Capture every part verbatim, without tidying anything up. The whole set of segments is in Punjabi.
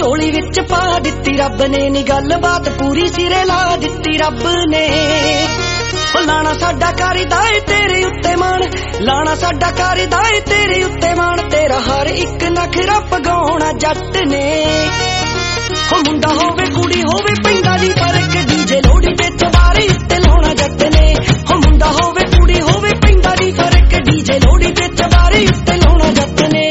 ਝੋਲੀ ਵਿੱਚ ਪਾ ਦਿੱਤੀ ਰੱਬ ਨੇ ਨੀ ਗੱਲਬਾਤ ਪੂਰੀ ਸਿਰੇ ਲਾ ਦਿੱਤੀ ਰੱਬ ਨੇ। ਉਹ ਲਾਣਾ ਸਾਡਾ ਕਰਦਾ ਏ ਤੇਰੇ ਉੱਤੇ ਮਾਣ, ਲਾਣਾ ਸਾਡਾ ਕਰਦਾ ਏ ਤੇਰੇ ਉੱਤੇ ਮਾਣ, ਤੇਰਾ ਹਰ ਇੱਕ ਨਖਰਾ ਪਗਾਉਣਾ ਜੱਟ ਨੇ। ਉਹ ਮੁੰਡਾ ਹੋਵੇ ਕੁੜੀ ਹੋਵੇ ਪੈਂਦਾ ਦੀ ਫਰਕ, ਡੀਜੇ ਲੋਹੜੀ ਤੇ ਚਵਾਰੇ ਉੱਤੇ ਲਾਉਣਾ ਜੱਟ ਨੇ। ਉਹ ਮੁੰਡਾ ਹੋਵੇ ਕੁੜੀ ਹੋਵੇ ਪੈਂਦਾ ਦੀ ਫਰਕ, ਡੀਜੇ ਲੋਹੜੀ ਤੇ ਚਵਾਰੇ ਉੱਤੇ ਲਾਉਣਾ ਜੱਟ ਨੇ।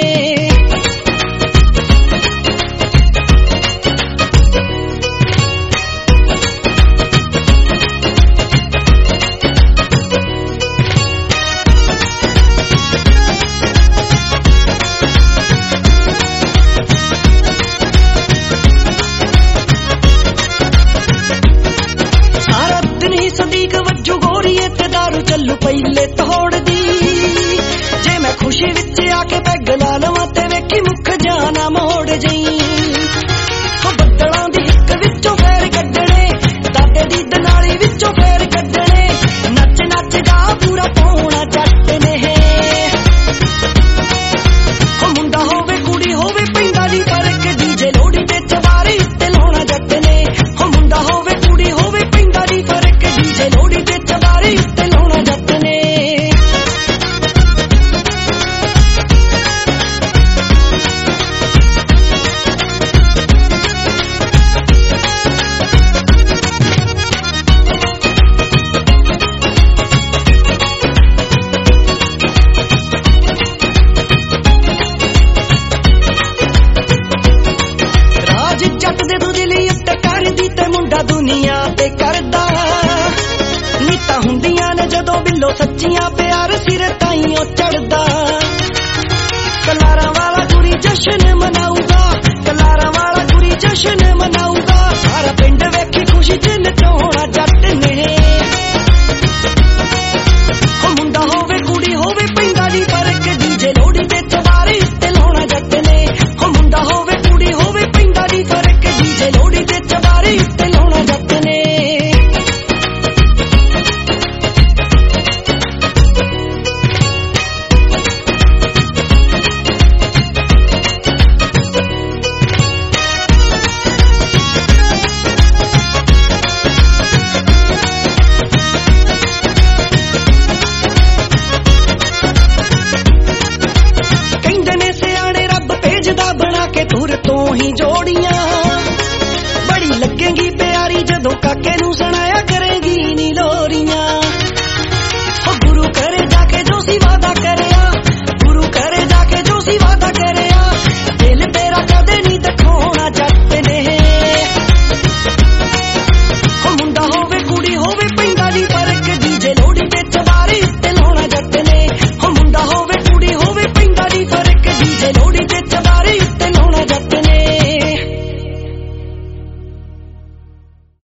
ਸਦੀਕ ਵੱਜੂ ਗੋਰੀਏ ਤੇ ਦਾਰੂ ਚੱਲੂ ਪਹਿਲੇ ਤੋੜ ਦੀ, ਜੇ ਮੈਂ ਖੁਸ਼ੀ ਵਿੱਚ ਆ ਕੇ ਪੈਗ ਲਾ ਲਵਾਂ ਤੇ ਵੇਖੀ ਮੁੱਖ ਜਾਣਾ ਮੋੜ ਜਈ। ਉਹ ਬੱਦਲਾਂ ਦੀ ਹਿੱਕ ਵਿੱਚੋਂ ਫੇਰ ਕੱਢਣੇ, ਦਾਦੇ ਦੀ ਦਨਾਲੀ ਵਿੱਚੋਂ ਫੇਰ ਕੱਢਣੇ, ਨੱਚ ਨੱਚ ਗਾ ਪੂਰਾ ਪਾਉਣਾ ਜੱਟ ਨੇ। ਉਹ ਮੁੰਡਾ ਹੋਵੇ ਕੁੜੀ ਹੋਵੇ ਪੈਂਦਾ ਦੀ ਫਰਕ, ਡੀਜੇ ਲੋਹੜੀ ਤੇ ਚਵਾਰੇ ਉੱਤੇ ਲਾਉਣਾ ਜੱਟ ਨੇ। ਉਹ ਮੁੰਡਾ ਹੋਵੇ ਕੁੜੀ ਹੋਵੇ ਪੈਂਦਾ ਦੀ ਫਰਕ, ਡੀਜੇ ਲੋਹੜੀ ਤੇ ਚਵਾਰੇ ਉੱਤੇ ਲਾਉਣਾ ਜੱਟ ਨੇ। ਰਾਜ ਜੱਟ ਦੇ ਤੂੰ ਦਿਲੀ ਉੱਤੇ ਕਰਦੀ ਤੇ ਮੁੰਡਾ ਦੁਨੀਆ ਤੇ ਕਰਦਾ, ਨੀਤਾਂ ਹੁੰਦੀਆਂ ਨੇ ਜਦੋਂ ਬਿੱਲੋ ਸੱਚੀਆਂ ਪਿਆਰ ਸਿਰ ਤਾਈਓ ਚੜਦਾ। ਕਲਾਰਾਂ ਵਾਲਾ ਕੁੜੀ ਜਸ਼ਨ ਮਨਾਊਗਾ, ਕਲਾਰਾਂ ਵਾਲਾ ਕੁੜੀ ਜਸ਼ਨ ਮਨਾਊਗਾ, ਸਾਰਾ ਪਿੰਡ ਵੇਖੀ ਖੁਸ਼ੀ ਚ ਨਚਾਉਣਾ ਜੱਟ ਨੇ। ਉਹ ਮੁੰਡਾ ਹੋਵੇ ਕੁੜੀ ਹੋਵੇ ਪੈਂਦਾ ਦੀ ਫਰਕ, ਡੀਜੇ ਲੋਹੜੀ ਤੇ ਚਵਾਰੇ ਉੱਤੇ ਲਾਉਣਾ ਜੱਟ ਨੇ। ਉਹ ਮੁੰਡਾ ਹੋਵੇ ਕੁੜੀ ਹੋਵੇ ਪੈਂਦਾ ਦੀ ਫਰਕ, ਡੀਜੇ ਲੋਹੜੀ ਤੇ ਚਵਾਰੇ ਉੱਤੇ ਲਾਉਣਾ ਜੱਟ ਨੇ। ਬਣਾ ਕੇ ਧੁਰ ਤੋਂ ਹੀ ਜੋੜੀਆਂ, ਬੜੀ ਲੱਗੇਗੀ ਪਿਆਰੀ ਜਦੋਂ ਕਾਕੇ